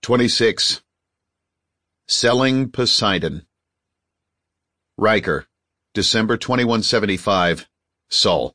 26. Selling Poseidon. Riker, December 2175, Sol.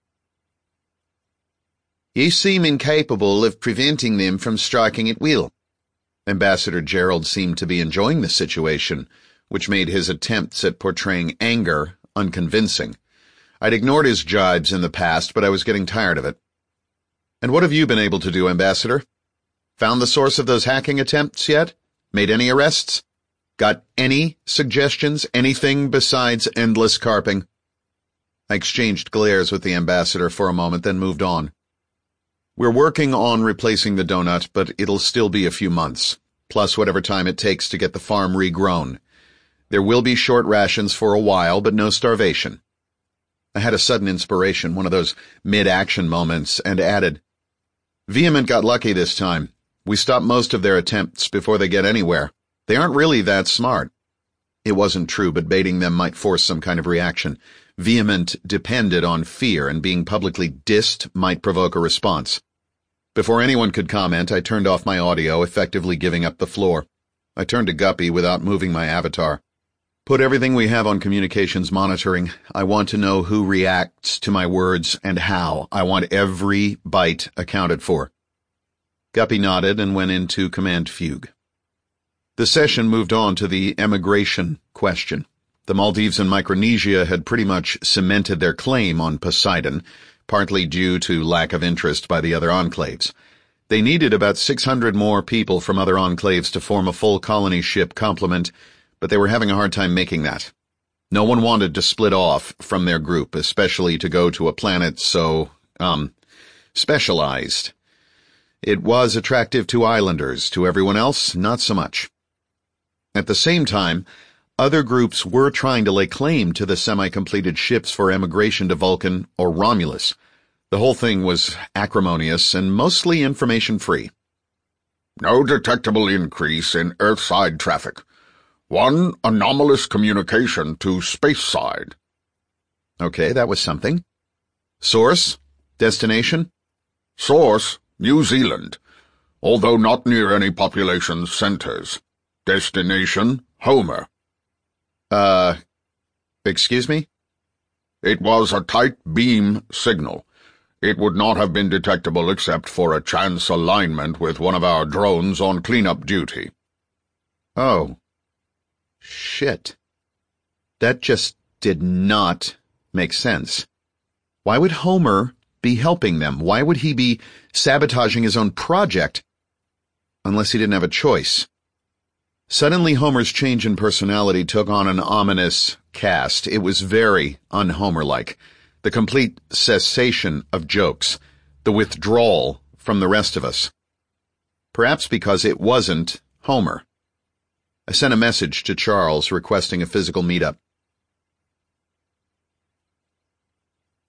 You seem incapable of preventing them from striking at will. Ambassador Gerald seemed to be enjoying the situation, which made his attempts at portraying anger unconvincing. I'd ignored his jibes in the past, but I was getting tired of it. And what have you been able to do, Ambassador? Found the source of those hacking attempts yet? Made any arrests? Got any suggestions? Anything besides endless carping? I exchanged glares with the ambassador for a moment, then moved on. We're working on replacing the donut, but it'll still be a few months, plus whatever time it takes to get the farm regrown. There will be short rations for a while, but no starvation. I had a sudden inspiration, one of those mid-action moments, and added, Vehement got lucky this time. We stopped most of their attempts before they get anywhere. They aren't really that smart. It wasn't true, but baiting them might force some kind of reaction. Vehement depended on fear, and being publicly dissed might provoke a response. Before anyone could comment, I turned off my audio, effectively giving up the floor. I turned to Guppy without moving my avatar. Put everything we have on communications monitoring. I want to know who reacts to my words and how. I want every byte accounted for. Guppy nodded and went into command fugue. The session moved on to the emigration question. The Maldives and Micronesia had pretty much cemented their claim on Poseidon, partly due to lack of interest by the other enclaves. They needed about 600 more people from other enclaves to form a full colony ship complement, but they were having a hard time making that. No one wanted to split off from their group, especially to go to a planet so, specialized. It was attractive to islanders, to everyone else, not so much. At the same time, other groups were trying to lay claim to the semi-completed ships for emigration to Vulcan or Romulus. The whole thing was acrimonious and mostly information-free. No detectable increase in Earthside traffic. One anomalous communication to Spaceside. Okay, that was something. Source? Destination? Source, New Zealand, although not near any population centers. Destination, Homer. Excuse me? It was a tight beam signal. It would not have been detectable except for a chance alignment with one of our drones on cleanup duty. Oh. Shit. That just did not make sense. Why would Homer be helping them? Why would he be sabotaging his own project? Unless he didn't have a choice. Suddenly, Homer's change in personality took on an ominous cast. It was very un-Homer-like. The complete cessation of jokes. The withdrawal from the rest of us. Perhaps because it wasn't Homer. I sent a message to Charles requesting a physical meetup.